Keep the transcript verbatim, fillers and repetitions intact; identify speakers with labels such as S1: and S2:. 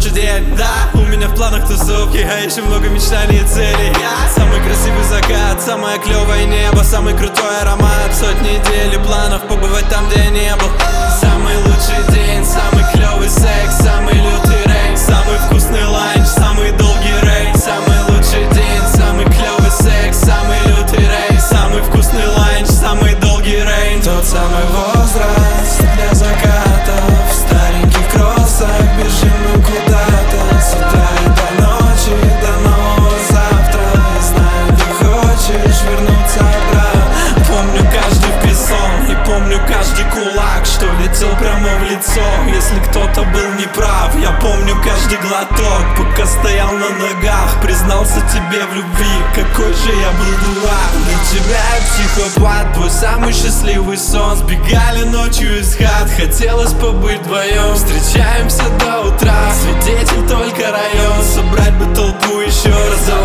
S1: лучший день, да. У меня в планах тусовки, а еще много мечтаний и целей. Самый красивый закат, самое клевое небо, самый крутой аромат, сотни идей и планов побывать там, где я не был. Самый лучший день, самый клевый секс, самый лютый рейс, самый вкусный ланч, самый долгий рейс. Самый лучший день, самый клевый секс, самый лютый рейс, самый вкусный ланч, самый долгий рейс.
S2: Тот самый возраст для закатов, в стареньких кроссах бежим мы куда-то. С утра и до ночи, до нового завтра. Знаю, ты хочешь вернуться обратно.
S1: Помню каждый песок и помню каждый кулак, что летел прямо в лицо, если кто-то был неправ. Я помню каждый глоток, пока стоял на ногах, признался тебе в любви, какой же я был дурак. Для тебя я психопат, твой самый счастливый сон. Сбегали ночью из хат, хотелось побыть вдвоем. Встречаемся до утра, свидетель только район. Собрать бы толпу еще раз,